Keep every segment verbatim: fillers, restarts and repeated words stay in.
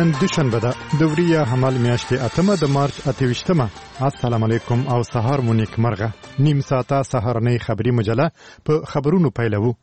نن دوشنبه ده د وریه حمل میاشتې اتمه د مارچ اته ویشتمه. السلام علیکم او سهار مو نیک مرغه. نیم ساعته سهارنۍ خبری مجله په خبرونو پیلوو.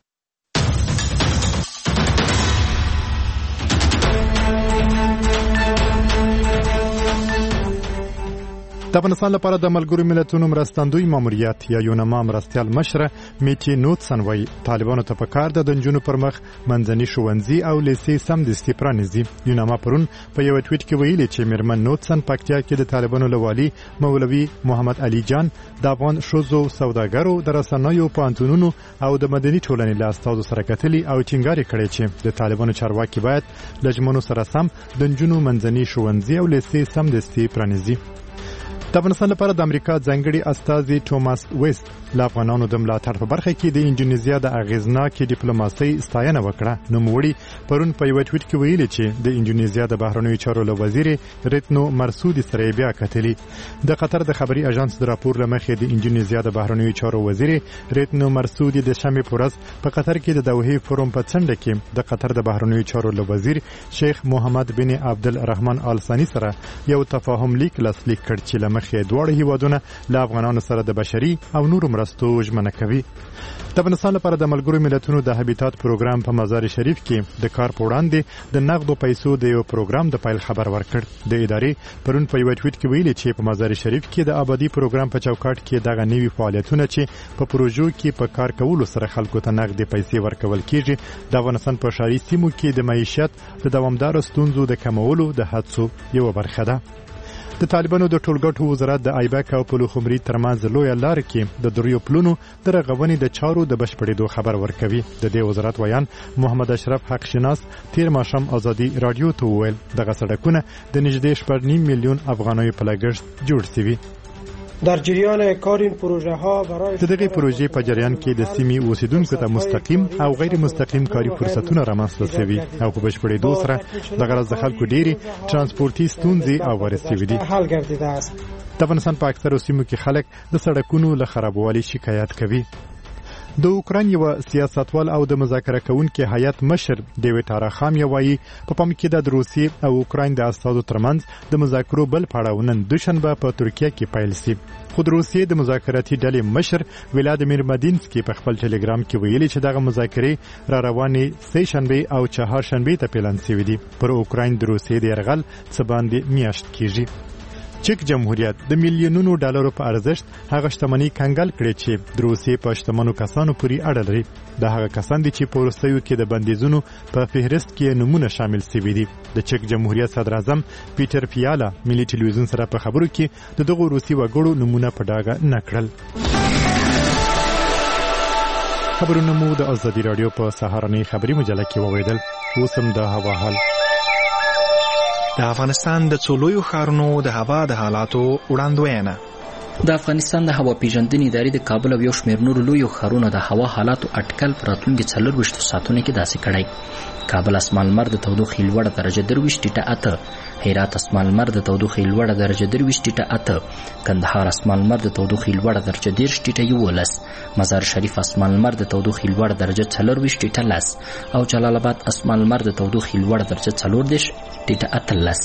د افغانستان لپاره د ملګرو ملتونو مرستندوی ماموریت یا یونما مرستیال مشره میټي نوټسن وایي طالبانو ته پکار د دنجونو پر مخ منځني ښوونځي او لیسې سمدستي پرانیزي. یونما پرون په یو ټویټ کې ویلي چې میرمن نوټسن پکتیا کې د طالبانو لوالي مولوي محمد علي جان د افغان ښځو سوداګرو د رسنیو پوهنتونونو او د مدني ټولنې له استازو سره کتلي او ټینګار کړی چې د طالبانو چارواکي باید له ژمنو سره سم دنجونو منځني ښوونځي او لیسې سمدستي پرانیزي. د افغانستان لپاره د امریکا ځانګړي استازي ټوماس ویست له افغانانو د ملاتړ په برخه کې د انډونیزیا د اغیزناکې ډیپلوماسۍ ستاینه وکړه. نوموړي پرون په یو ټویټ کې ویلي چې د انډونیزیا د بهرنیو چارو له وزیر ریتنو مرسودي سره بیا کتلي. د قطر د خبري اژانس د راپور لمخې د انډونیزیا د بهرنیو چارو وزیر ریتنو مرسودي د شنبه په ورځ په قطر کې د دوحې فورم په څنډه کې د قطر د بهرنیو چارو له وزیر شیخ محمد بن عبدالرحمن آل ثاني سره یو تفاهم لیک لاسلیک کړ چې لمخې دواړه هیوادونه له افغانانو سره د بشري او نورو مرستو ژمنه کوي. د افغانستان لپاره د ملګرو ملتونو د هابیتات پروګرام په مزار شریف کې د کار په وړاندې د نقدو پیسو د یو پروګرام د پایل خبر ورکړ. د ادارې پرون په یو ټویټ کې ویلي چې په مزار شریف کې د آبادی پروګرام په چوکاټ کې دغه نوي فعالیتونه چې په پروژو کې په کار کولو سره خلکو ته نقدي پیسې ورکول کیږي د افغانستان په ښاري سیمو کې د معیشت د دوامدار ستونزو د کمولو د هڅو یو برخه ده. د طالبانو د ټولګټو وزارت د ایبک او پلوخمري ترمنځ لوی لار کې د دریو پلونو د رغونې د چارو د بشپړېدو خبر ورکوي. د دې وزارت ویان محمد اشرف حق شناس تیر ماښام ازادي رادیو ته وویل دغه سړکونه د نږدې شپږ نیم میلیون افغانیو په لګښت جوړ شوي. در جریان کار این پروژه ها برای د دغه پروژې په جریان کې د سیمې اوسیدونکو ته مستقیم او غیر مستقیم کاري فرصتونه رامنځته شوي او په بشپړېدو سره د غرض د خلکو ډېری ترانسپورتي ستونزې اوارې شوي دي. حل گردیده است. د افغانستان په اکثرو سیمو کې خلک د سړکونو له خرابوالي شکایت کوي. د اوکراین یو سیاستوال او د مذاکره کوونکي هیئت مشر ډیوید اراخام وایي په پام کې د روسیې او اوکراین د استازو ترمنځ د مذاکرو بل پړاو نن دوشنبه په ترکیه کې پیل شي. خو د روسیې د مذاکراتي ډلې مشر ولادیمیر مدینسکي په خپل ټلګرام کې ویلي چې دغه مذاکرې را روانې سه شنبه او چهار شنبه ته پلان شوي دي. پر اوکراین د روسیې د یرغل څه باندې میاشت کېږي. چک جمهوریت د میلیونونو ډالرو په ارزښت هغه شتمنۍ کنګل کړې چې د روسیې په شتمنو کسانو پورې اړه لري. د هغه کسان دي چې په وروستیو کې د بندیزونو په فهرست کې نمونه شامل شوي دي. د چک جمهوریت صدر اعظم پیټر فیالا ملي ټلویزیون سره په خبرو کې د دغو روسي وګړو نمونه په ډاګه نه کړل. خبرونه مو د ازادي رادیو په سهارنۍ خبري مجله کې واوریدل. اوس هم د هوا حال. د افغانستان د څلورو ښارونو د هوا د حالاتو وړاندوینه. د افغانستان د هوا پیژندنې ادارې د کابل او یو شمېر نورو لویو ښارونو د هوا حالاتو اټکل په راتلونکي څلورویشتو ساعتونو کې داسې کړی. کابل اسمان لمر د تودوخې لوړه درجه درویشت ټیټه اته، هرات اسمان لمر د تودوخې لوړه درجه درویشت ټیټه اته، کندهار اسمان لمر د تودوخې لوړه درجه دېرش ټیټه یولس، مزار شریف اسمان لمر د تودوخې لوړه درجه څلورویشت ټیټه لس او جلال آباد اسمان لمر د تودوخې لوړه درجه څلوردېرش ټیټه اتلس.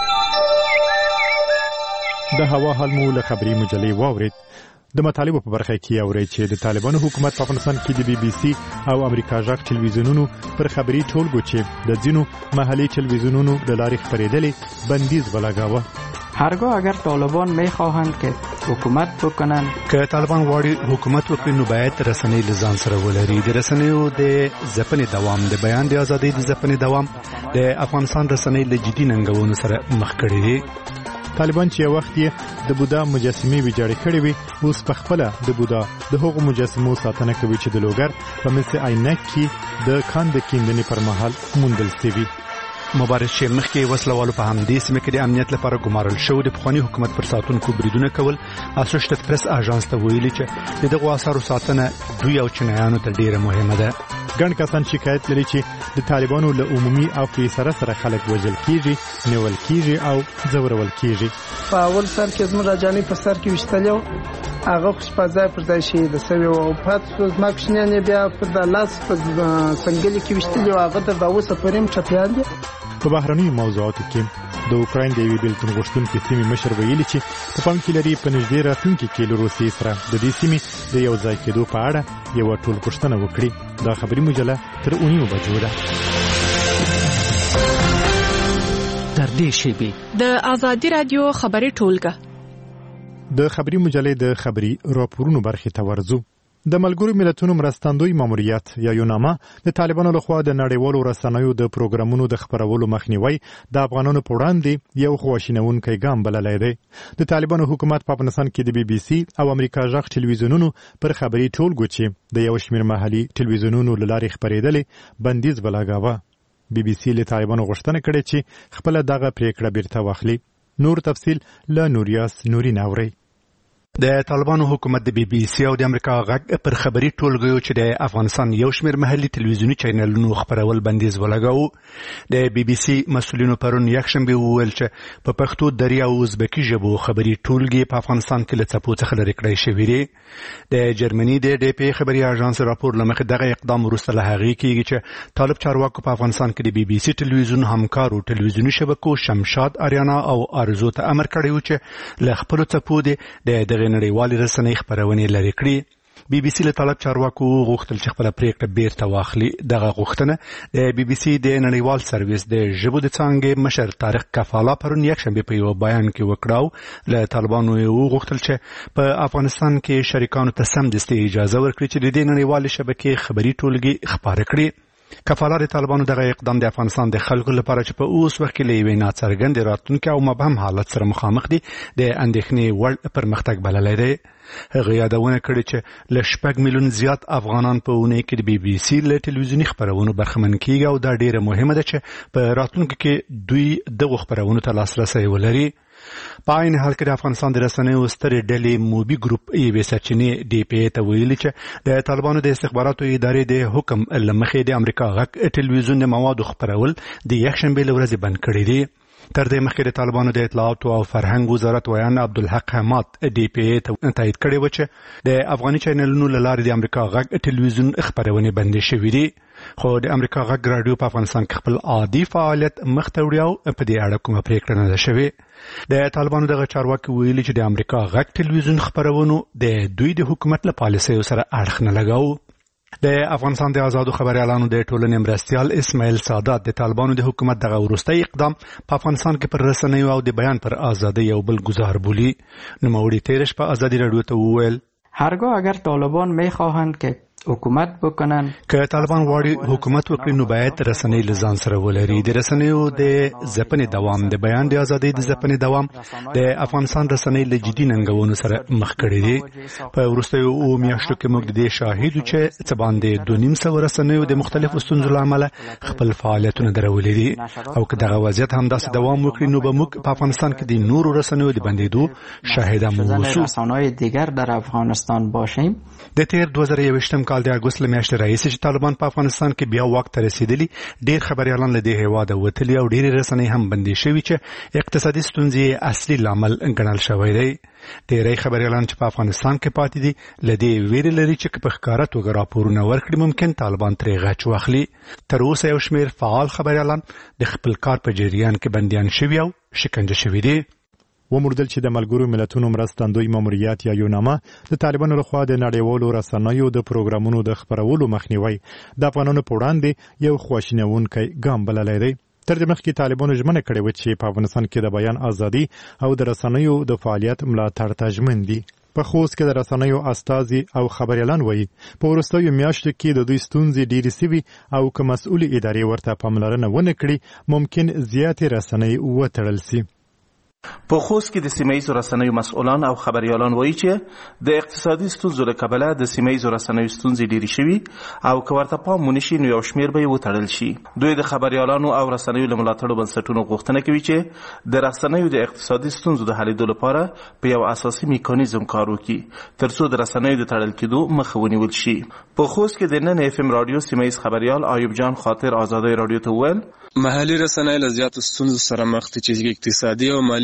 د هوا حال مو له خبري مجلې واورید. د مطالبو په برخه کې اوري چې د طالبانو حکومت په افغانستان کې د بي بي سي او امریکا ژغ ټلویزیونونو پر خبري ټولګو چې د ځینو محلي ټلویزیونونو د لارې خبرېدلې بندیز ولګاوه. هرگاه اگر طالبان میخواهند که حکومت بکنن که طالبان غواړي حکومت وکړي نو باید رسنۍ له ځان سره ولري. د رسنیو د ځپنې دوام، د بیان د ازادۍ د ځپنې دوام د افغانستان رسنۍ له جدي ننګونو سره مخ کړي دي. طالبان چې وخت یې د بودا مجسمې ویجاړې کړې وي اوس په خپل د بودا د هغو مجسمو ساتنه کوي چې د لوګر په مثل عینک کې د کاند کیندنې پر مهال موندل شوي. مبارز چې مخکې وسلوالو په همدې سیمه کې د امنیت لپاره ګمارل شو د پخواني حکومت پر ساتونکو بریدونه کول. اسوسییټډ پریس اژانس ته ویلي چې د دغو آثارو ساتنه دوی او چینایانو ته ډیره مهمه ده. ګڼ کسان شکایت لري چې د طالبانو له عمومي او فیصله سره خلک وژل کیږي، نیول کیږي او ځورول کیږي. په اول سر کې زموږ راجانې په سر کې وشتلو هغه خو په ځای پر ځای شي د سوي او پات زما کوچنیان بیا په د لاس په څنګه کې وشتلو هغه د اوسه پریم چپیان دي. په بهرنیو موضوعاتو کې د اوکراین د یوې بېلتون غوښتونکې سیمې مشر ویلي چې په پام کې لري په نږدې راتلونکي کې له روسیې سره د دې سیمې د یو ځای کېدو په اړه یوه ټولپوښتنه وکړي. دا خبري مجله تر اونیو بجو ده. تر دې شیبې د آزادي رادیو خبري ټولګه د خبري مجلې د خبري راپورونو برخې ته ورځو. د ملګرو ملتونو مرستندوی ماموریت یا یوناما د طالبانو لخوا د نړیوالو رسنیو د پروګرامونو د خبرولو مخنیوي د افغانانو په وړاندې یو خواشینونکی ګام بللی دی. د طالبانو حکومت په افغانستان کې د بي بي سي او امریکا غږ ټلویزیونونو پر خبري ټولګو چې د یو شمېر محلي ټلویزیونونو له لارې خپرېدلې بندیز ولګاوه. بي بي سي له طالبانو غوښتنه کړې چې خپله دغه پریکړه بیرته واخلي. نور تفصیل له نوریاس نورین اوري. د طالبانو حکومت د بي بي سي او د امریکا غږ پر خبري ټولګیو چې د افغانستان یو شمېر محلي ټلویزیوني چینلونو خبرول بندیز ولګاوه. د بي بي سي مسؤلینو پرون یکشنبه وویل چې په پښتو، دري او ازبکي ژبو خبري ټولګي په افغانستان کې له څپو څخه لرې کړی شوي دي. د جرمني د ډي پي خبري اژانس راپور له مخې دغه اقدام وروسته له هغې کېږي چې طالب چارواکو په افغانستان کې د بي بي سي ټلویزیون همکارو ټلویزیوني شبکو شمشاد، اریانا او ارزو ته امر کړی و چې له خپلو څپو د دغه نړیوالې رسنۍ خپرونې لرې کړي. بي بي سي له طالب چارواکو غوښتل چې خپله پریکړه بیرته واخلي. دغه غوښتنه د بي بي سي د نړیوال سرویس د ژبو د څانګې مشر طارق کفاله پرون یکشنبه په یو بیان کې وکړ. له طالبانو یې وغوښتل چې په افغانستان کې شریکانو ته سمدستي اجازه ورکړي چې د دې نړیوالې شبکې خبري ټولګي خپاره کړي. کفاله د طالبانو دغه اقدام د افغانستان د خلکو لپاره چې په اوس وخت کې له یوې ناڅرګندې راتلونکي او مبهم حالت سره مخامخ دي د اندېښنې وړ پرمختګ بللی دی. هغه یادونه کړې چې له شپږ میلیون زیات افغانان په اونۍ کې د بي بي سي له ټلویزیوني خبرونو برخمن کیږي او دا ډیره مهمه ده چې په راتلونکي کې دوی دغه خبرونو ته لاسرسی ولري. په عین حال کې د افغانستان د رسنیو سترې ډلې موبي ګروپ یوې سرچینې ډي پي ته ویلي چې د طالبانو د استخباراتو ادارې د حکم له مخې د امریکا غږ ټلویزیون د موادو خپرول د یکشنبې له ورځې بند کړي دي. تر دې مخکې د طالبانو د اطلاعاتو او فرهنګ وزارت ویان عبدالحق حماد ډي پي ته تایید کړی و چې د افغاني چینلونو له لارې د امریکا غږ ټلویزیون خپرونې بندې شوې دي. خو د امریکا غږ راډیو په افغانستان کې خپل عادي فعالیت مخ ته وړي او په دې اړه کومه پریکړه نه ده شوې. د طالبانو دغه چارواکي ویلي چې د امریکا غږ ټلویزیون خپرونو د دوی د حکومت له پالیسیو سره اړخ نه لګاوه. د افغانستان د آزادو خبريالانو د ټولنې مرستيال اسماعیل سادات د طالبانو د حکومت دغه وروستي اقدام په افغانستان کې پر رسنیو او د بیان پر ازادي یو بل گزار بولی. نوموړي تیرش په آزادی رادیو ته وویل هرگاه اگر طالبان میخواهند که حکومت بکنن که طالبان غواړي حکومت وکړي نو باید رسنۍ له ځان سره ولري. د رسنیو د ځپنې دوام، د بیان د ازادۍ د ځپنې دوام د افغانستان رسنۍ له جدي ننګونو سره مخ کړي دي. په وروستیو اوو میاشتو کې موږ د دې شاهد یو چې څه باندې دوه نیم سوه رسنیو د مختلفو ستونزو له امله خپل فعالیتونه درولي دي او که دغه وضعیت همداسې دوام وکړي نو به موږ په افغانستان کې د نورو رسنیو د بندېدو شاهدان اوسو. رسانه‌های دیگر در افغانستان باشیم. د تیر دوه زره یوویشتم کال د اګوست له میاشتې راهیسې چې طالبان په افغانستان کې بیا واک ته رسېدلي، ډېر خبریالان له دې هېواده وتلي او ډېرې رسنۍ هم بندې شوي چې اقتصادي ستونزې اصلي لامل ګڼل شوی دی. ډېری خبریالان چې په افغانستان کې پاتې دي له دې ویرې لري چې په ښکاره توګه راپورونه ورکړي ممکن طالبان ترې غچ واخلي. تر اوسه یو شمېر فعال خبریالان د خپل کار په جریان کې بندیان شوي او شکنجه شوي دي. وموردل چې د ملګرو ملتونو مرستندوی ماموریت یا یوناما د طالبانو لخوا د نړیوالو رسنیو د پروګرامونو د خپرولو مخنیوي د افغانانو په وړاندې یو خواشینونکی ګام بللی دی. تر دې مخکې طالبانو ژمنه کړې وه چې په افغانستان کې د بیان ازادي او د رسنیو د فعالیت ملاتړ ته ژمن دي. په خوست کې د رسنیو استازي او خبریالان وایي په وروستیو میاشتو کې د دوی ستونزې ډېرې سوي او که مسؤلې ادارې ورته پاملرنه ونه کړي ممکن زیاتې رسنۍ وتړل سي. په خوست کې د سیمه‌ایزو رسنیو مسؤلان او خبریالان وایي چې د اقتصادي ستونزو له کبله د سیمه‌ایزو رسنیو ستونزې ډېرې شوي او که ورته پام ونه شي نو یو شمېر به یې وتړل شي. دوی د خبریالانو او رسنیو له ملاتړو بنسټونو غوښتنه کوي چې د رسنیو د اقتصادي ستونزو د حلېدو لپاره په یو اساسي میکانیزم کار وکړي تر څو د رسنیو د تړل کېدو مخه ونیول شي. په خوست کې د نن اف ام رادیو سیمه‌ایز خبریال ایوب جان خاطر آزادۍ رادیو ته وویل محلي رسنۍ له زیاتو ستونزو سره مخ دي چې اقتصادي او مالي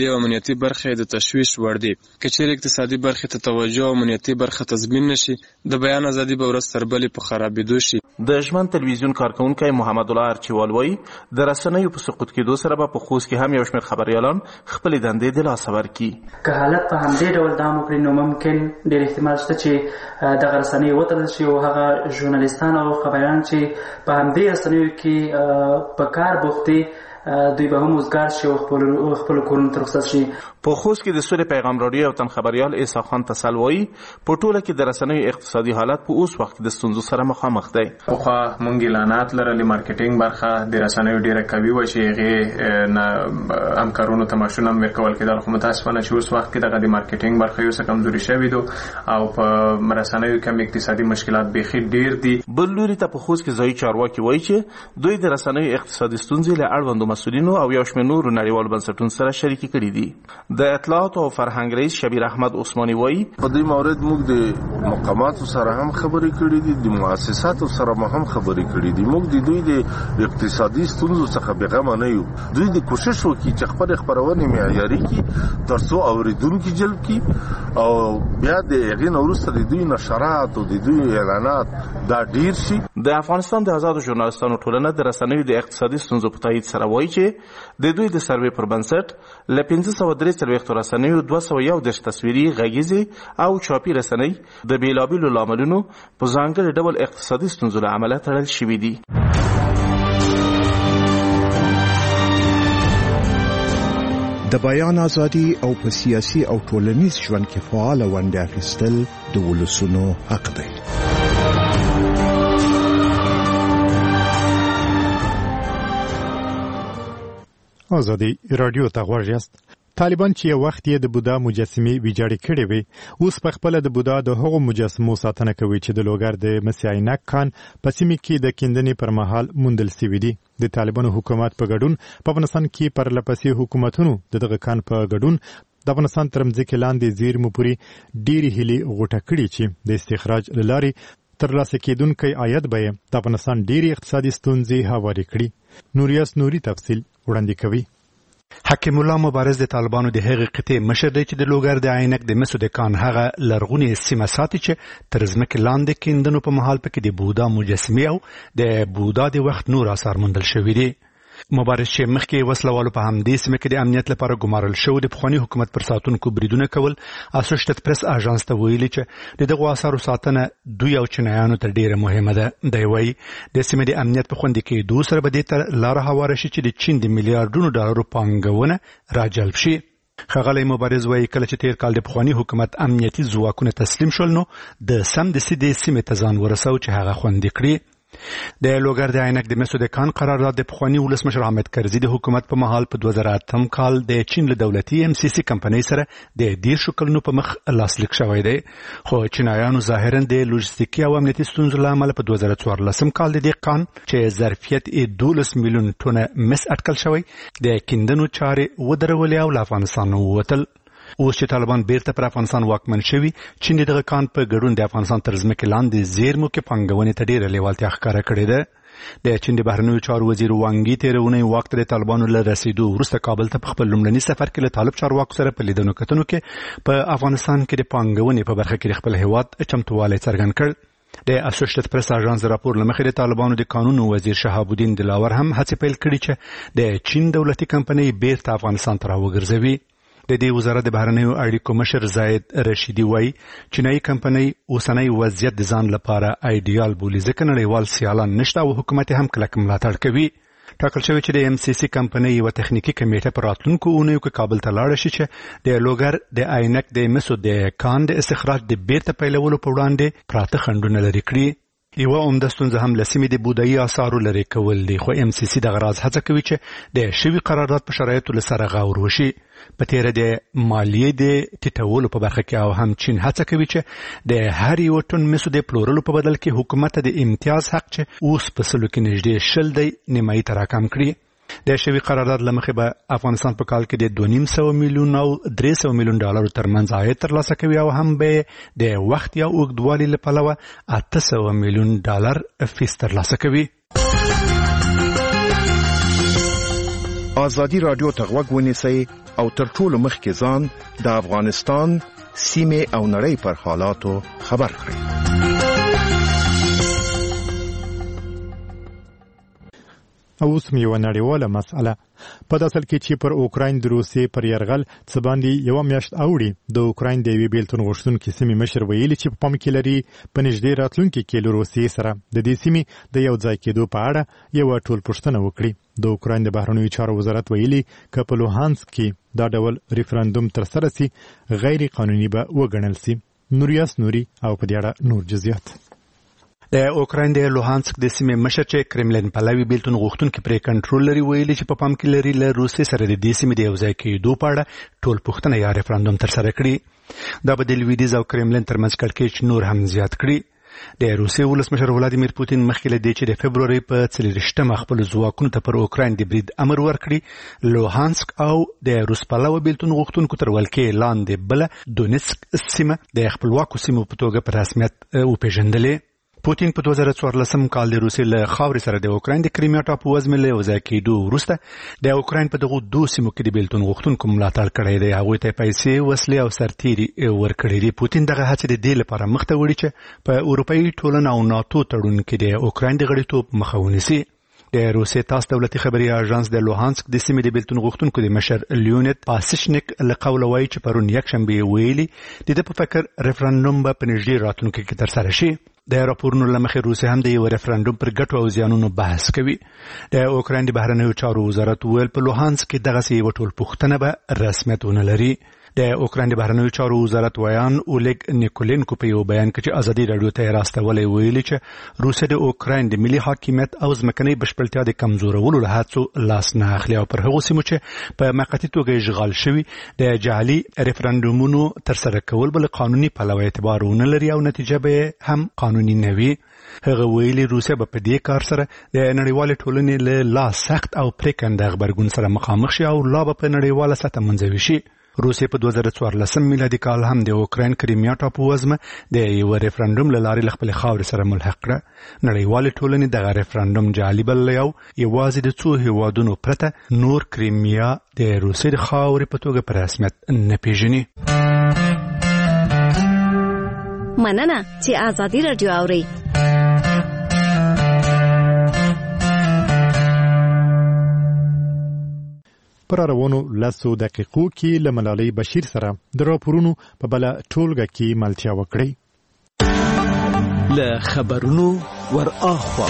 مالی او امنیتي برخې د تشویش وړ دي. که چیرې اقتصادي برخې ته توجه او امنیتي برخه تضمین نشي، د بیان ازادي به ورځ تر بلې په خرابېدو شي. د ژمن تلویزیون کارکونکی محمد الله ارچیوال وایي د رسنیو په سقوط کېدو سره به په خوست کې هم یو شمېر خبریالان خپلې دندې د لاسه ورکړي. که حالت په همدې ډول دوام وکړي نو ممکن ډېر احتمال شته چې دغه رسنۍ وتړل شي او هغه ژورنالیستان او خبریالان چې په همدې رسنیو کې په کار بوخت دي دوی به هم وزګار شي او خپل خپل کورونو ته رخصت شي. په خوست کې د سولې پیغام راډیو او تن خبریال عیسی خان تسل وایي په ټوله کې د رسنیو اقتصادي حالت په اوس وخت کې د ستونزو سره مخامخ دی. خو مونږ اعلانات لرلې، مارکیټینګ برخه د رسنیو ډیره قوي و چې هغه نه همکارونو ته ماشونه هم ورکول کېدل، خو متاسفانه چې اوس وخت کې دغه د مارکیټینګ برخه یو څه کمزوري شوې ده او په رسنیو کې هم اقتصادي مشکلات بیخي ډیر دي. بل لوري ته په خوست کې ځایي چارواکي وایي چې دوی د رسنیو اقتصادي ستونزې له اړوندو مسؤلینو او یو شمېر نورو نړیوالو بنسټونو سره شریکې کړي دي. د اطلاعات او فرهنګ رئیس شبیر احمد عثماني وایي په دې مورد موږ د مقاماتو سره هم خبرې کړې دي، د مؤسساتو سره هم خبرې کړې دي. موږ د دوی د اقتصادي ستونزو څخه بېغمه نه یو. دوی د کوشش وکړي چې خپل خبرونه معیاري کړي ترڅو اوریدونکي جلب کړي او بیا د هغې نه وروسته د دوی نشرات او د دوی اعلانات دا ډیر شي. د افغانستان د آزادو ژورنالستانو ټولنه د رسنیو د اقتصادي ستونزو په تایید سره وایي چې د دوی د سروې پر بنسټ له پنځه سوه درې څلوېښتو رسنیو دوه سوه یو دېرش تصویري، غږیزې او چاپي رسنۍ د بېلابېلو لاملونو په ځانګړي ډول اقتصادي ستونزو له امله تړل شوي دي. د بیان ازادي او په سیاسي او ټولنیز ژوند کې فعاله ونډه اخیستل د ولسونو حق دی. ازادي رادیو ته غوږ یاست. طالبان چې یو وخت یې د بودا مجسمې ویجاړې کړې وې، اوس په خپله د بودا د هغو مجسمو ساتنه کوي چې د لوګر د مسي عینک کان په سیمه کې د کیندنې پر مهال موندل سوي دي. د طالبانو حکومت په ګډون په افغانستان کې پرلپسې حکومتونو د دغه کان په ګډون د افغانستان تر مځکې لاندې زیرمو پورې ډېرې هیلې غوټه کړي چې د استخراج له لارې ترلاسه کېدونکی عاید به یې د افغانستان ډېرې اقتصادي ستونزې هوارې کړي. نوریاس نوري تفصیل وړاندې کوي. حکیم الله مبارز د طالبانو د هغې قطعې مشر دی چې د لوګر د عینک د مسو د کان هغه لرغونې سیمه ساتي چې تر ځمکې لاندې کیندنو په مهال پکې د بودا مجسمې او د بودا د وخت نور اثار موندل شوي دي. مبارز چې مخکې وسلوالو په همدې سیمه کې د امنیت لپاره ګمارل شوي د پخواني حکومت پر ساتونکو بریدونه کول، اسوشیټډ پریس اژانس ته ویلي چې د دغو اثارو ساتنه دوی او چینایانو ته ډیره مهمه ده. دی وایي د سیمې د امنیت په خوندي کېدو سره به دې ته لاره هواره شي چې د چین د میلیارډونو ډالرو پانګونه راجلب شي. ښاغلی مبارز وایي کله چې تیر کال د پخواني حکومت امنیتي ځواکونه تسلیم شول نو د سمدستي دې سیمې ته ځان ورسو چې هغه خوندي کړي. د لوګر د عینک د مسو د کان قرارداد د پخواني ولسمشر حامد کرزي د حکومت په مهال په دوه زره اتم کال د چین له دولتي ام سی سی کمپنۍ سره د دیرشو کلونو په مخ لاسلیک شوی دی، خو چینایانو ظاهرا د لوجستیکي او امنیتي ستونزو له امله په دوه زره څوارلسم کال د دې کان چې ظرفیت یې دولس میلیون ټونه مس اټکل شوی د کیندنو چارې ودرولې او له افغانستان ووتل. اوس چې طالبان بیرته پر افغانستان واکمن شوي، چین دغه کان په ګډون د افغانستان تر ځمکې لاندې زیرمو کې پانګونې ته ډېره لیوالتیا ښکاره کړې ده. د چین د بهرنیو چارو وزیر وانګي تېره اونۍ واک ته د طالبانو له رسېدو وروسته کابل ته په خپل لومړني سفر کې له طالب چارواکو سره په لیدنو کتنو کې په افغانستان کې د پانګونې په برخه کې د خپل هېواد چمتووالی څرګند کړ. د اسوشیټډ پریس اژانس راپور له مخې د طالبانو د قانون وزیر شهاب الدین دلاور هم هڅې پیل کړي چې د چین دولتي کمپنۍ بیرته افغانستان ته راوګرځوي. د دې وزارت د بهرنیو اړیکو مشر زاید رشیدي وایي چینایي کمپنۍ اوسنی وضعیت د ځان لپاره ایډیال بولي ځکه نړیوال سیالان نشته او حکومت هم کلک ملاتړ کوي. ټاکل شوی چې د ایم سی سی کمپنۍ یوه تخنیکي کمیټه په راتلونکو اونیو کې کابل ته لاړه شي چې د لوګر د عینک د مسو د کان د استخراج د بیرته پیلولو په وړاندې پراته خنډونه لرې کړي. یوه عمده ستونزه هم له سیمې د بودایي اثارو لرې کول دي، خو ایم سی سی دغه راز هڅه کوي چې د شوي قرارداد په شرایطو له سره غور وشي. په تیره د مالیې د ټیټولو په برخه کې او هم چین هڅه کوي چې د هر یو ټن مسو د پلورلو په بدل کې حکومت د امتیاز حق چې اوس په سلو کې نږدې شل دی نیمایي ته راکم کړي. د شوي قرارداد له مخې به افغانستان په کال کې د دوه نیم سوه میلیون او درې سوه میلیون ډالرو ترمنځ عاید ترلاسه کوي او هم به د وخت یا اوږدوالي له پلوه اته سوه میلیون ډالر فیس ترلاسه کوي. ازادي رادیو ته غوږ ونیسئ او تر ټولو مخکې ځان د افغانستان سیمه او نړۍ پر حالاتو خبر کړئ. اوس مې یو نړیواله مسأله په داسل کې چې پر اوکراین د روسیې پر یرغل څه باندې یو میاشت اوړي د اوکراین د یوې بیلتون غوښتونکي سیمې مشر ویلي چې په پام کې لري په نږدې راتلونکي کې له روسیې سره د دې سیمې د یو ځای کېدو په اړه یو ټولپوښتنه وکړي. د اوکراین د بهرنیو چارو وزارت ویلي که په لوهانسک کې دا ډول ریفرندوم ترسره سي غیر قانوني به وګڼل سي. نوریاس نوري او په دې اړه نور جزئیات. د اوکراین د لوهانسک د سیمې مشر چې کرملین پلاوی بیلتون غوښتونکي پرې کنټرول لري ویلي چې په پام کې لري له روسیې سره د دې سیمې د یو ځای کېدو په اړه ټولپوښتنه یا ریفرندوم ترسره کړي. دا به د لویدیځ او کرملین ترمنځ کړکېچ نور هم زیات کړي. د روسیې ولسمشر ولادیمیر پوتین مخکې له دې چې د فبروري په څلېرویشتمه خپل ځواکونو ته پر اوکراین د برید امر ورکړي، لوهانسک او د روس پلاوی بیلتون غوښتونکو تر ولکې لاندې بله دونیسک سیمه د خپلواکو سیمو په توګه په رسمیت وپېژندلې. پوتین په دوه زره څوارلسم کال د روسیې له خاورې سره د اوکراین د کریمیا ټاپووزمې له یو ځای کېدو وروسته د اوکراین په دغو دوو سیمو کې د بیلتون غوښتونکو ملاتړ کړی دی. هغوی ته پیسې، وسلې او سرتیري ورکړي دي. پوتین دغه هڅې د دې لپاره مخته وړي چې په اروپایي ټولنه او ناتو تړون کې د اوکراین د غړیتوب مخه ونیسي. د روسیې تاس دولتي خبري اژانس د لوهانسک د سیمې د بیلتون غوښتونکو د مشر لیونید پاسیشنیک له قوله وایي چې پرون یکشنبه ویلي د ده په فکر ریفرندوم به په نږدې راتلونکي کې ترسره شي. د راپورونو له مخې روسیه هم د یو ریفرندوم پر ګټو او زیانونو بحث کوي. د اوکراین د بهرنیو چارو وزارت ویل په لوهانسک کې دغسې یوه ټولپوښتنه به رسمیت ونه لري. د اوکراین د بهرنیو چارو وزارت ویان اولیګ نیکولینکو په یو بیان کې چې ازادي راډیو ته یې راستولی ویلي چې روسیه د اوکراین د ملي حاکمیت او ځمکنۍ بشپړتیا د کمزورولو له هڅو لاس نه اخلي او پر هغو سیمو چې په موقتي توګه اشغال شوي د جعلي ریفرندومونو ترسره کول به له قانوني پلوه اعتبار ونه لري او نتیجه به هم قانوني نه وي. هغه ویلي روسیه به په دې کار سره د نړیوالې ټولنې له لا سخت او پرېکنده غبرګون سره مخامخ شي او لا به په نړیواله سطحه منځوي شي. روسیې په دوه زره څوارلسم میلادي کال هم د اوکراین کریمیا ټاپووزمه د یو ریفرندوم له لارې له خپلې خاورې سره ملحق کړه. نړیوالې ټولنې دغه ریفرندوم جعلي بللی او یوازې د څو هیوادونو پرته نور کریمیا د روسیې د خاورې په توګه په رسمیت نه پیژني. مننه چې ازادي راډیو اورئ. پر روانو لسو دقیقو کې له ملالۍ بشیر سره د راپورونو په بله ټولګه کې ملتیا وکړئ. له خبرونو ور اخوا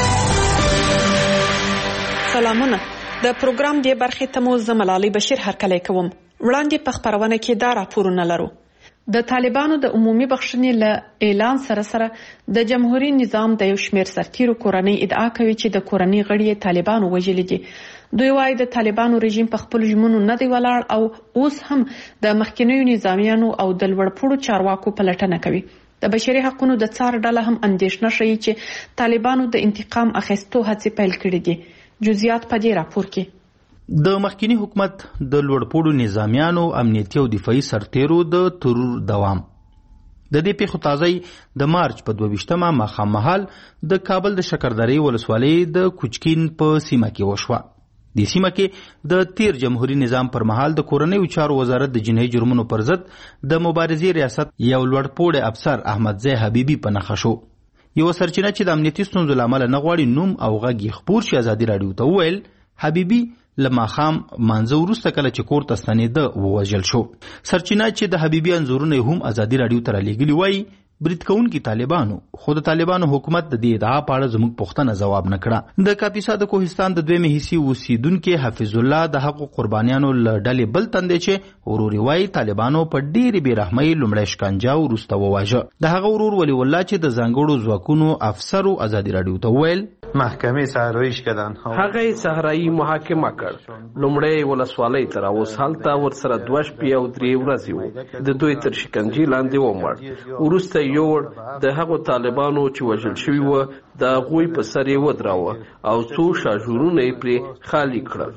سلامونه. د پروګرام دې برخې ته مو زه ملالۍ بشیر هرکلی کوم. وړاندې په خپرونه کې دا راپورونه لرو. د طالبانو د عمومي بخښنې له اعلان سره سره د جمهوریت نظام د یو شمېر سرتیرو کورنۍ ادعا کوي چې د کورنۍ غړي یې طالبانو وژلي دي. دوی وایي د طالبانو رژیم په خپلو ژمنو نه دی ولاړ او اوس هم د مخکینیو نظامیانو او د لوړپوړو چارواکو پلټنه کوي. د بشري حقوقو د څار ډله هم اندېښنه ښیي چې طالبانو د انتقام اخیستو هڅې پیل کړې دي. جزئیات په دې راپور کې. د مخکینی حکومت د لوړپوړو نظامیانو، امنیتي او دفاعي سرتیرو د ترور دوام. د دې پیښو تازه د مارچ په دوه ویشتمه ماښام مهال د کابل د شکردرې ولسوالۍ د کوچکین په سیمه کې وشوه. د سیمه کې د تیر جمهوریت نظام پر مهال د کورنیو چارو وزارت د جنایي جرمونو پر ضد د مبارزې ریاست یو لوړپوړی افسر احمدزی حبیبي په نښه شو. یو سرچینه چې د امنیتي ستونزو له امله نه غواړي نوم او غږ یې خپور شي ازادي راډیو ته وویل حبیبي له ماښام مانځه وروسته کله چې کور ته ستنېده ووژل شو. سرچینه چې د حبیبي انځورونه هم ازادي راډیو ته رالیږلي وایي برید کوونکي طالبانو، خو د طالبانو حکومت د دې ادعا په اړه زموږ پوښتنه ځواب نه کړه. د کاپیسا د کوهستان د دویمې حصې اوسیدونکي حفیظ الله د هغو قربانیانو له ډلې بل تن دی چې ورور یې وایي طالبانو په ډېرې بې رحمۍ لومړی شکنجه وروسته وواژه. د هغه ورور ولی الله چې د ځانګړو ځواکونو افسرو ازادي راډیو ته وویل محکمه صحراییش کردن. هغه صحرایی محاکمه کړ. لومړی ولسوالۍ ته راوس هلته ورسره دوه شپې او درې ورځې وو. د دوی تر شکنجې لاندې ومړ. وروسته یوړ د هغو طالبانو چې وژل شوي وو د هغوی په سر یې ودراوه او څو شاژورونه یې پرې خالي کړل.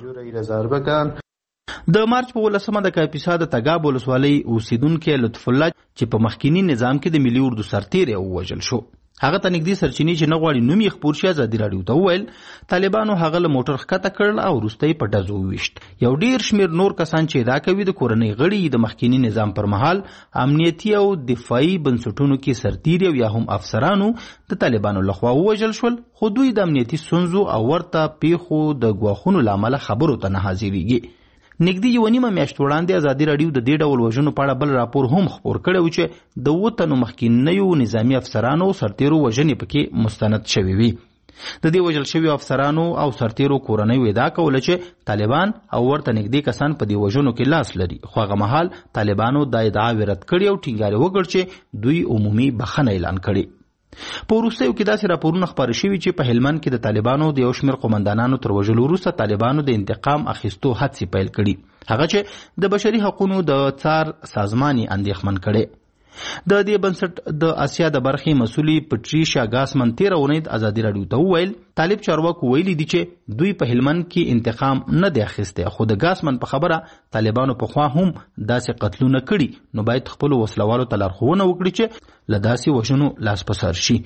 د مارچ په ولسمه د کاپیسا د تګاب ولسوالۍ اوسیدونکی لطف الله چې په مخکینی نظام کې د ملي اردو سرتیر ووژل شو. هغه ته نږدې سرچینې چې نه غواړي نوم یې خپور شي ازادي راډیو ته وویل طالبانو هغه له موټر ښکته کړل او وروسته یې په ډزو وویشت. یو ډیر شمېر نور کسان چې ادعا کوي د کورنۍ غړي د مخکینی نظام پر مهال امنیتي او دفاعي بنسټونو کې سرتیري او یا هم افسرانو د طالبانو لخوا ووژل شول، خو دوی د امنیتي ستونزو او ورته پیښو د ګواښونو له امله خبرو ته نه حاضرېږي. نږدې یوه نیمه میاشت وړاندې ازادي راډیو د دې ډول وژنو په اړه بل راپور هم خپور کړی و چې د اووه تنو مخکینیو نظامي افسرانو او سرتیرو وژنې پکې مستند شوې وي. د دې وژل شویو افسرانو او سرتیرو کورنیو ادعا کوله چې طالبان او ورته نږدې کسان په دې وژنو کې لاس لري، خو هغه مهال طالبانو دا ادعاوې رد کړي او ټینګار وکړ چې دوی عمومي بخښنه اعلان کړي. په وروستیو کې داسې راپورونه خپاره شوي چې په هلمند کې د طالبانو د یو شمېر قومندانانو تر وژلو وروسته طالبانو د انتقام اخیستو هڅې پیل کړي، هغه چې د بشري حقونو د څار سازمان یې اندېښمن کړي. د دې بنسټ د اسیا د برخې مسؤلي پټریشیا ګاسمن تېره اونۍ ازادي راډیو ته وویل طالب چارواکو ویلي دي چې دوی په هلمند کې انتقام نه دی اخیستی، خو د ګاسمن په خبره طالبانو پخوا هم داسې قتلونه کړي، نو باید خپلو وسلوالو ته لارښوونه وکړي چې له داسې وژنو لاس په سر شي.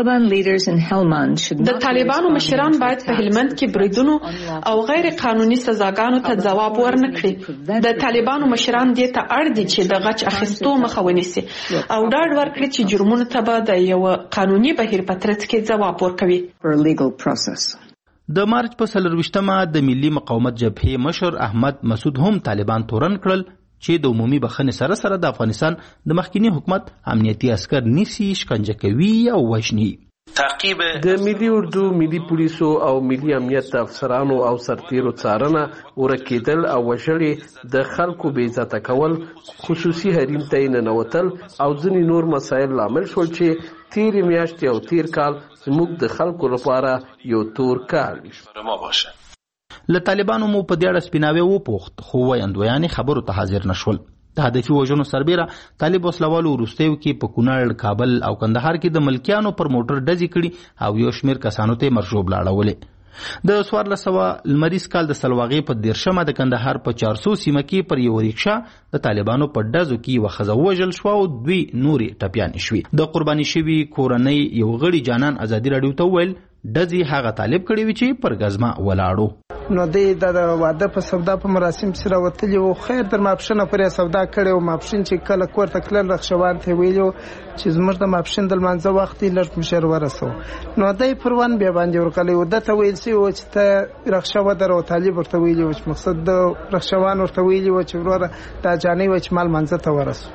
د طالبانو مشران باید په هلمند کې بریدونو او غیر قانوني سزاګانو ته ځواب ورنه کړي. د طالبانو مشران دې ته اړ دي چې د غچ اخیستو مخه ونیسي او ډاډ ورکړي چې جرمونو ته به د یو قانوني بهیر په ترڅ کې ځواب ورکوي. د مارچ په څلرویشتمه د ملي مقاومت جبهې مشر احمد مسعود هم طالبان تورن کړل چې د عمومي بخښنې سره سره د افغانستان د مخکینی حکومت امنیتي عسکر نیسي، شکنجه کوي او وژني. تعقیب د ملي اردو، ملي پولیسو او ملي امنیت افسرانو او سرتیرو څارنه، ورکېدل او وژلې، د خلکو بې عزته کول، خصوصي حریم ته یې ننوتل او ځینې نور مسایل لامل شول چې تېرې میاشتې او تېر کال زموږ د خلکو لپاره یو تور کال له طالبانو مو په دې اړه سپیناوی وپوښت، خو ویاندویانې خبرو ته حاضر نه شول. د هدفي وژنو سربیره طالب وسلوالو وروستیو کې په کونړ، کابل او کندهار کې د ملکیانو پر موټر ډزې کړي او یو شمېر کسانو ته مرژوب لاړولې. د څوارلس سوه لمریز کال د سلواغې په دیرشمه د کندهار په چارسو سیمه کې پر یو ریکشا د طالبانو په ډزو کې یوه ښځه ووژل شوه او دوی نورې ټپیانې شوې. د قرباني شوي کورنۍ یو غړي جانان ازادي راډیو ته وویل ډزې هغه طالب کړي وي چې پر ګزمه ولاړو. نو دی د واده په سودا په مراسم سره راوتلي وو، خیر در ماپښینه پورې سودا کړې وو. ماپښین چې کله کور ته تلل رخشوان ته ویلو چې زموږ د ماپښین د لمانځه وخت یې لږ مشر ورسو، نو دی پروان بیا باندې ورغلی و. ده ته ویل شوي وو چې ته رخشه ودره، طالب ورته ویلي وو چې مقصد د رخشوان ورته ویلي وو چې وروره دا جانۍ وه چې ما لمانځه ته ورسو.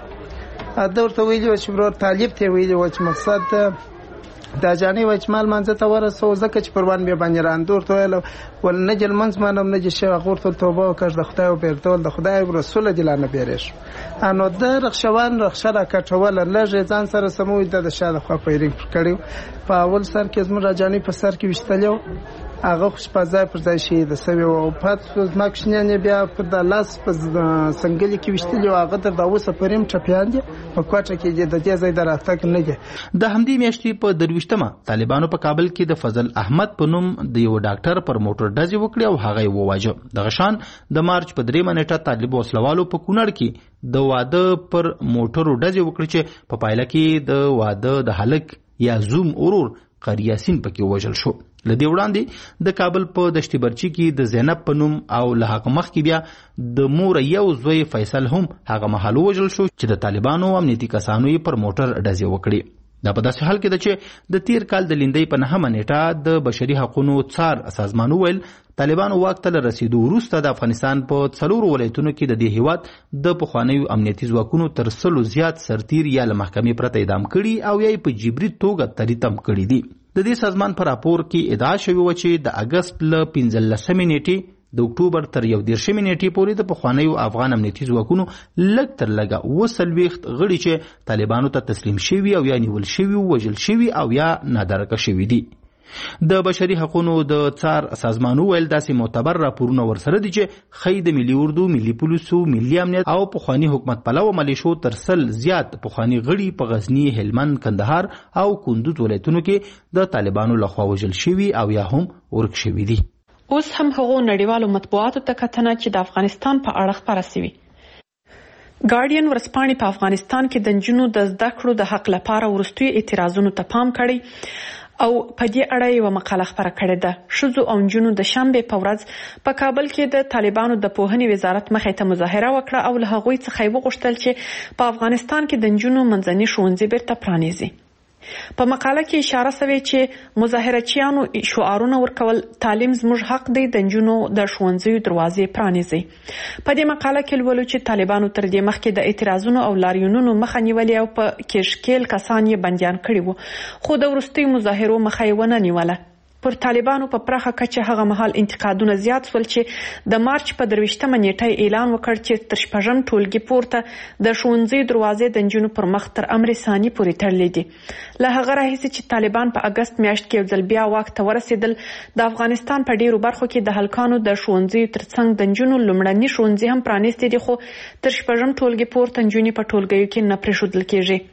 ده ورته ویلي وو چې ورور طالب ته ویلي وو چې مقصد دا جانې وای چې مال منځه ته ورسو، ځکه چې پروان بیا باندې راندور ته ویل ول نه جل منځ مانم نه چې شیخ ورته توبه وکړ د خدای او بیرتول د خدای او رسول دی لانه بیرش. انو د رخشوان رخصه را کټول لږ ځان سره سموي د شاده خو پیرینګ کړیو. په اول سر کې زموږ راجانې په سر کې وشتلیو، هغه خوش په ځای پر ځای شي د سوي او پات زما کښنیانې بیا په د لاس په سنګلي کې وشتلیو، هغه تر دا اوسه پریم ټپیان دي په کوټه کې د دې ځای د راتګ نه دي. د همدې میاشتې په درویشتمه طالبانو په کابل کې د فضل احمد په نوم د یو ډاکټر پر موټر ډزې وکړې او هغه یې وواژه. دغه شان د مارچ په درېیمه نیټه طالب وسلوالو په کونړ کې د واده پر موټرو ډزې وکړې چې په پایله کې د واده د هلک یا زوم ورور قریاسین پکې وژل شو. له دې وړاندې د کابل په دشت برچي کې د زینب په نوم او له هغه مخکې بیا د مور یو زوی فیصل هم هغه مهال وژل شو چې د طالبانو امنیتي کسانو یې پر موټر ډزې وکړې. دا په داسې حال کې ده چې د تیر کال د لیندۍ په نهمه نیټه د بشري حقونو څار سازمان وویل طالبانو واک ته له رسیدو وروسته د افغانستان په څلورو ولایتونو کې د دې هیواد د پخوانیو امنیتي ځواکونو تر سلو زیات سرتیر یا له محکمې پرته اعدام کړي او یا یې په جبري توګه تریتم کړي دي. د دې سازمان په راپور کې ادعا شوې وه چې د اګست له پنځلسمې نیټې د اکتوبر تر یو دېرشمې نیټې پورې د پخوانیو افغان امنیتي ځواکونو لږ تر لږه اووه څلوېښت غړي چې طالبانو ته تسلیم شوي او یا نیول شوي، وژل شوي او یا نادرکه شوي دي. د بشري حقونو د څار سازمان وویل داسې معتبر راپورونه ورسره دي چې ښایي د ملي اردو، ملي پولیسو، ملي امنیت او پخواني حکومت پلوه ملیشو تر سل زیات پخواني غړي په غزني، هلمند، کندهار او کندوز ولایتونو کې د طالبانو لخوا وژل شوي او یا هم ورک شوي دي. اوس هم هغو نړیوالو مطبوعاتو ته کتنه چې د افغانستان په اړه خپاره سوي. ګارډین ورځپاڼې په افغانستان کې د نجونو د زده کړو د حق لپاره وروستي اعتراضونو ته پام کړی او په دې اړه یو مقاله خپره کړې ده. ښځو او نجونو د شنبې په ورځ په کابل کې د طالبانو د پوهنې وزارت مخې ته مظاهره وکړه او له هغوی څخه یې وغوښتل چې په افغانستان کې د نجونو منځني ښوونځي بیرته پرانیزي. په مقاله کې اشاره شوې چې مظاهرچیانو شعارونه ورکول تعلیم زموږ حق دی، د نجونو د ښوونځیو دروازې پرانیزي. په دې مقاله کې لولو چې طالبانو تر دې مخکې د اعتراضونو او لاریونونو مخه نیولې او په کې شکیل کسان یې بندیان کړي وو، خو د وروستیو مظاهرو مخه یې ونه نیوله. پر طالبانو په پراخه کچه هغه مهال انتقادونه زیات شول چې د مارچ په درویشتمه نیټه اعلان وکړ چې تر شپږم ټولګي پورته د ښوونځي دروازې د نجونو پر مخ تر امر ثاني پورې تړلې دي. له هغه راهیسې چې طالبان په اګست میاشت کې یو ځل بیا واک ته ورسېدل، د افغانستان په ډیرو برخو کې د هلکانو د ښوونځیو ترڅنګ د نجونو لومړني ښوونځي هم پرانیستي دي، خو تر شپږم ټولګي پورته نجونې په ټولګیو کې نه پرېښودل کېږي.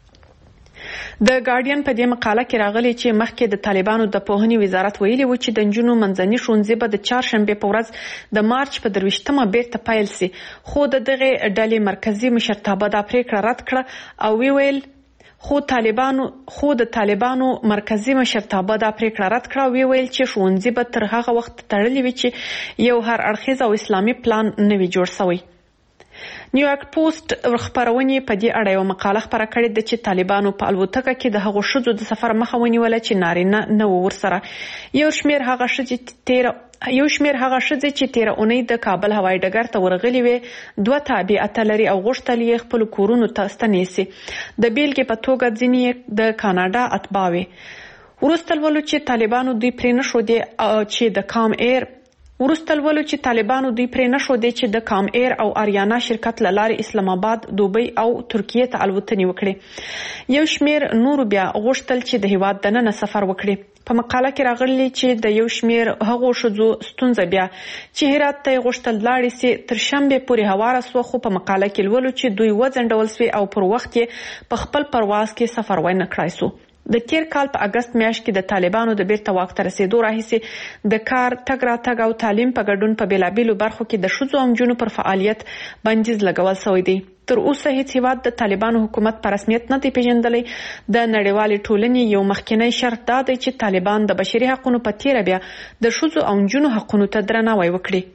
د ګارډین په دې مقاله کې راغلي چې مخکې د طالبانو د پوهنې وزارت ویلي و چې د نجونو منځني ښوونځي به د چهارشنبې په ورځ د مارچ په درویشتمه بیرته پیل سي، خو د دغه ډلې مرکزی مشرتابه دا پریکړه رد کړه او وی ویل خو طالبانو خو د طالبانو مرکزی مشرتابه دا پریکړه رد کړه او وی ویل چې ښوونځي به تر هغه وخت تړلي وي چې یو هر اړخیز او اسلامي پلان نه وي جوړ شوی. نیویارک پوسټ خبرونې په دې اړه یو مقاله خپره کړې ده چې طالبانو په الوتکه کې د هغو ښځو د سفر مخه ونیوله چې نارینه نه وو ورسره. یو شمېر هغه ښځې تیره یو شمېر هغه ښځې چې تیره اونۍ د کابل هوایي ډګر ته ورغلې وې دوه تابعیت لري او غوښتل یې خپلو کورونو ته ستنې سي. د بیلګې په توګه ځینې د کاناډا اتباع وې. وروسته لولو چې طالبانو دوی پرې نه ښودې چې د کام ایر وروسته لولو چې طالبانو دوی پرې نه ښودې چې د کام ایر او آریانا شرکت له لارې اسلام آباد، دوبۍ او ترکیې ته الوتنې وکړي. یو شمېر نورو بیا غوښتل چې د هیواد دننه سفر وکړي. په مقاله کې راغلي چې د یو شمېر هغو ښځو ستونزه بیا چې هرات ته یې غوښتل لاړې سي تر شنبې پورې هواره سوه، خو په مقاله کې لولو چې دوی وځنډول سوې او پر وخت یې په خپل پرواز کې سفر ونه کړای سو. د تیر کال په اګست میاشت کې د طالبانو د بیرته واک ته رسېدو راهیسې د کار، تګ راتګ او تعلیم په ګډون په بېلابېلو برخو کې د ښځو او نجونو پر فعالیت بندیز لګول شوی دی. تر اوسه هیڅ هیواد د طالبانو حکومت په رسمیت نه دی پیژندلی. د نړیوالې ټولنې یو مخکینی شرط دا دی چې طالبان د بشري حقونو په تیره بیا د ښځو او نجونو حقونو ته درناوی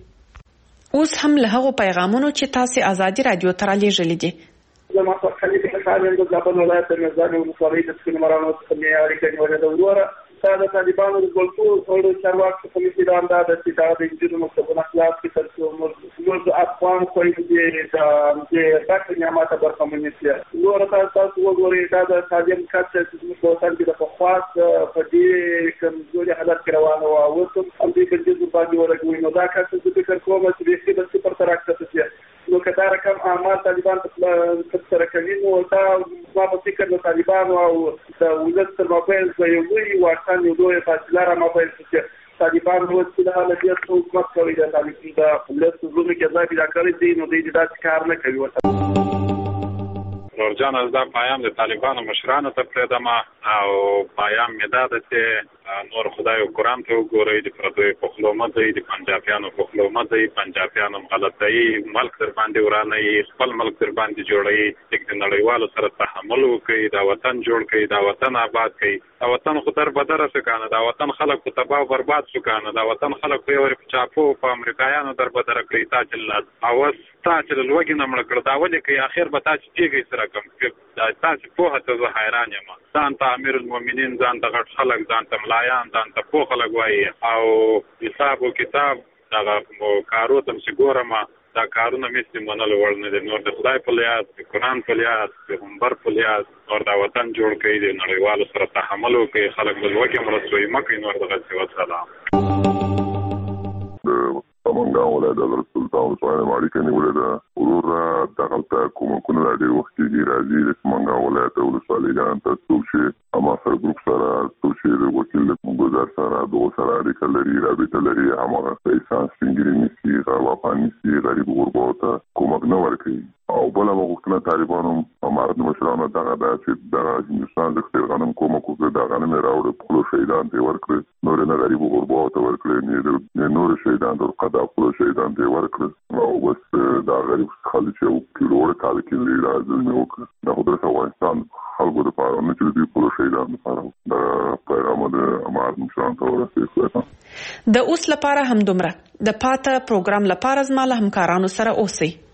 وکړي. اوس هم له هغو پیغامونو چې تاسې ازادي راډیو ته رالیږلي دي. زما په خلیفه ښار د زابل ولایت د نظامي ولسوالۍ د سپین مرانو څخه مې اړیکه نیولې ده. وروره دا د طالبانو د ټولو چارواکو څخه مې دا اندازه ده چې دا د نجونو مکتبونه خلاص کړي تر څو موږ افغان خویندې د دې زده نعمته برخمنې شي. وروره تاسو وګورئ دا د تعلیم کچه چې زموږ په وطن کې د پخوا په دې کمزوري حالت کې روانه وه، اوس هم همدې بندیز باندې ولګوي. نو دا کار زه فکر کوم چې بیخي به صفر ته راکښته شي. نو که دا رقم اعمال طالبان ترسره کوي نو دا زما په فکر د طالبانو او د ولس تر مابین به یو لوی واټن، یو لویه فاصله رامابین شي چې طالبان اوس چې د حالت څخه حکومت کوي د طالبان د ولس زړونو کې ځای پیدا کړی دی، نو دوی داسې کار نه کوي. ورته نورجان از دا پیام د طالبانو مشرانو ته پرېږدم او پیام مې دا ده چې نور خدای او قرآن ته وګورئ، د پردیو په خوله مه ځئ، د پنجابیانو په خوله مه ځئ، پنجابیانو غلطوي، ملک در باندې ورانوي، خپل ملک در باندې جوړوي. د نړیوالو سره تحمل وکړئ، دا وطن جوړ کړئ، دا وطن آباد کړئ. دا وطن خو در بدره شو کنه، دا وطن خلک خو تباه او برباد شو کنه، دا وطن خلک خو یې ورې په چاپو په امریکایانو در بدره کړئ. تا چې اوس تا چې له لوږې نه مړه کړه دا ولې کوي؟ اخر به تا چې کېږئ سره کم دا تاسې پوهه ته زه حیران یم. ځان ته امیر المؤمنین، ځان ته غټ خلک، ځان ته ملایان، ځان ته پوه خلک وایي او حساب و کتاب دغه کارو ته چې ګورم دا کارونه مې منلو وړ نه دي. نور د خدای په لیاز، د قرآن په لیاز، د پیغمبر په لیاز نور دا وطن جوړ کړئ، د نړیوالو سره تحمل وکړئ، خلک د لوږې مرستوي مه کوئ. نور دغسې وسلام. سمنګان ولایت د سلطان ولسوالۍ اړیکه نیولې ده. وروره دغلته کومکونه لا ډېر وخت کېږي راځي د سمنګان ولایت ولسوالیګانو ته څوک چې اما سره ګروپ سره، څوک چې د وکیل ګذار سره دغو سره اړیکه لري، رابطه لري، هماغه احسان سپین ږیري نیسي، غرب افغان نیسي، غریب غرباو ته کومک نه ورکوي. او بل وختونه طالبانو امارت مشرانو دغه د چې د هندستان د خپل غنم کومه کوزه د غنم راوړ په شهیدان ته ورکړ نور نه غریب غربا ته ورکړ نه نور شهیدان د قضا په شهیدان ته ورکړ او بس دا غریب خالي چې کیلوړ کال کې لازم نه وکړ د قدرت افغانستان خلکو لپاره نه چې د په شهیدان لپاره د پیغام د امارت مشرانو ته ورسېږي د اوس لپاره هم دومره د پاته پروګرام لپاره زما له همکارانو سره اوسئ